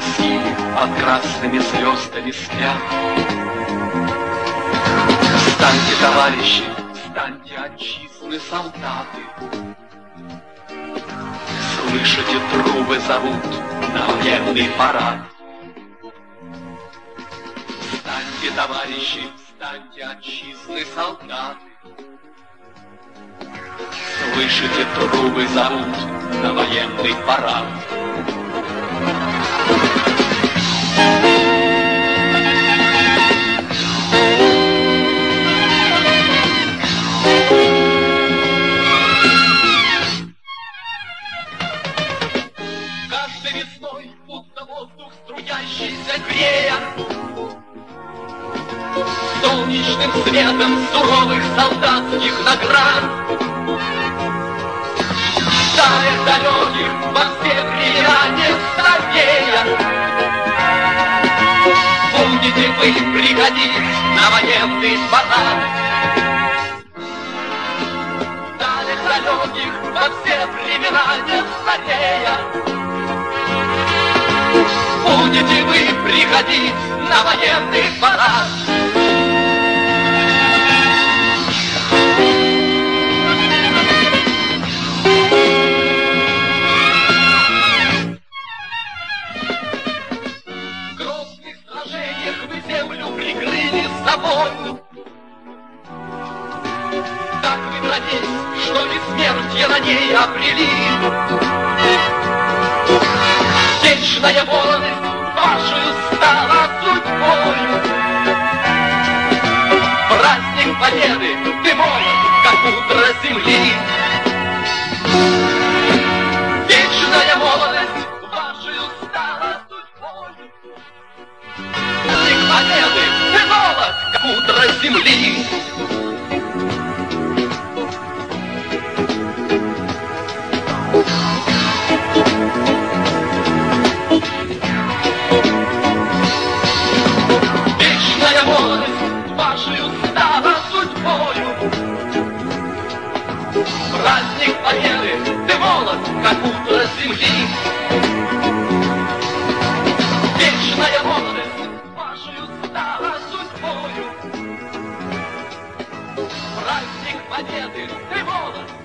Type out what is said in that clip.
России под красными звездами спят. Встаньте, товарищи, встаньте, отчизны солдаты. Слышите, трубы зовут на военный парад. Встаньте, товарищи, встаньте, отчизны солдаты. Слышите, трубы зовут на военный парад. Каждой весной, будто воздух струящийся грея, солнечным светом суровых солдатских наград, в далеких во все времена не старея, будете вы приходить на военный парад. В далеких во все времена не старея, будете вы приходить на военный парад. В грозных сражениях вы землю прикрыли собой. Так вы родились, что бессмертие на ней обрели. Вечная молодость вашу стала судьбою. Праздник победы, ты молод, как утро земли. Вечная молодость вашу стала судьбою. Праздник победы, ты молод, как утро земли. Вечная молодость вашою стала судьбою. Праздник победы, ты молод, как утро земли. Вечная молодость вашою стала судьбою. Праздник победы, ты молод,